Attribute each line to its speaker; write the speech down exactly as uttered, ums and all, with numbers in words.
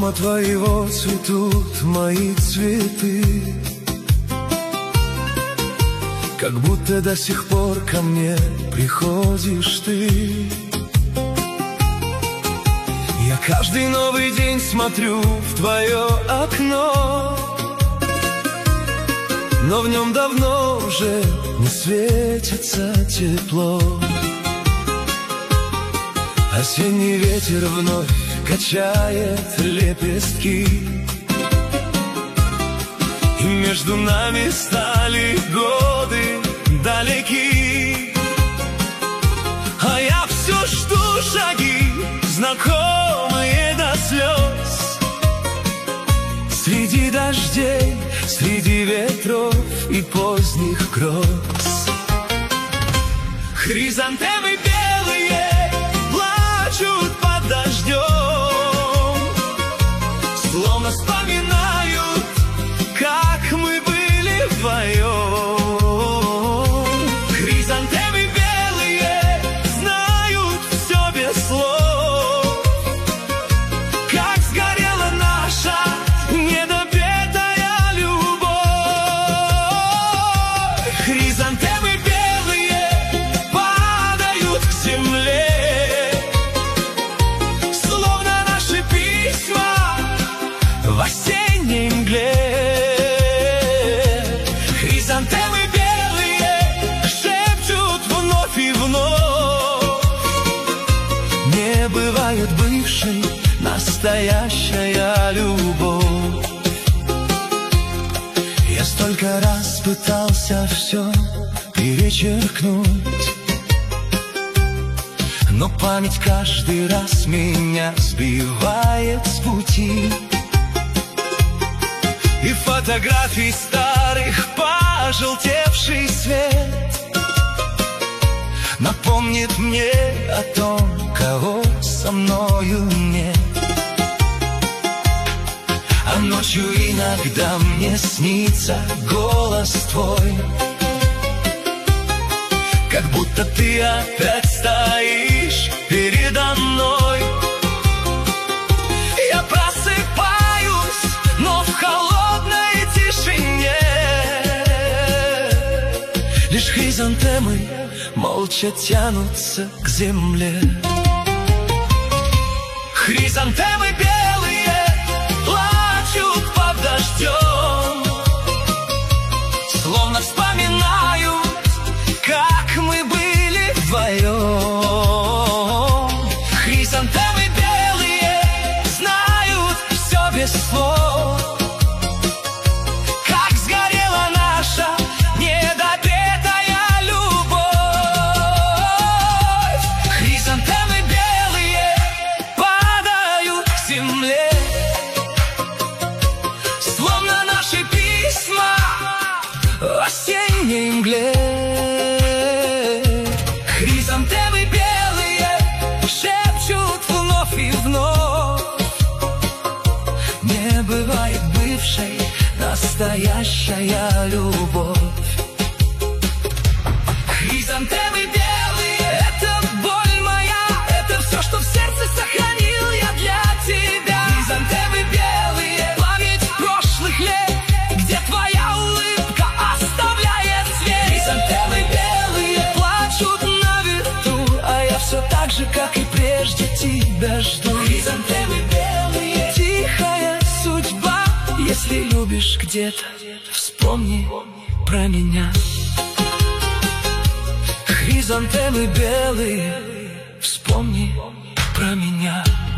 Speaker 1: дома твоего цветут мои цветы, как будто до сих пор ко мне приходишь ты. Я каждый новый день смотрю в твое окно, но в нем давно уже не светится тепло. Осенний ветер вновь качает лепестки, и между нами стали годы далеки. А я все жду шаги, знакомые до слез, среди дождей, среди ветров и поздних гроз. Хризантемы белые плачут под дождем, словно вспоминают, как мы были вдвоем. Хризантемы белые знают все без слов, как сгорела наша недопетая любовь. Хризантемы белые падают к земле, словно наши письма в осенней мгле. Хризантемы белые шепчут вновь и вновь: не бывает бывшей настоящая любовь. Я столько раз пытался все перечеркнуть, но память каждый раз меня сбивает с пути. И фотографий старых пожелтевший свет напомнит мне о том, кого со мною нет. А ночью иногда мне снится голос твой, как будто ты опять стоишь передо мной. Я просыпаюсь, но в холодной тишине лишь хризантемы молча тянутся к земле. Хризантемы белые плачут под дождем, словно вспоминают, как мы были вдвоем. Хризантемы белые знают все без слов, как сгорела наша недопетая любовь. Хризантемы белые падают к земле, словно наши письма в осенней мгле. Хризантемы белые шепчут вновь и вновь: не бывает бывшей настоящая любовь. Хризантемы белые — это боль моя, это все, что в сердце сохранил я для тебя. Хризантемы белые — память прошлых лет, где твоя улыбка оставляет след. Хризантемы белые плачут на ветру, а я все так же, как и прежде, тебя жду. Хризантемы белые — тихая судьба, если любишь где-то, вспомни про меня. Хризантемы белые, вспомни про меня.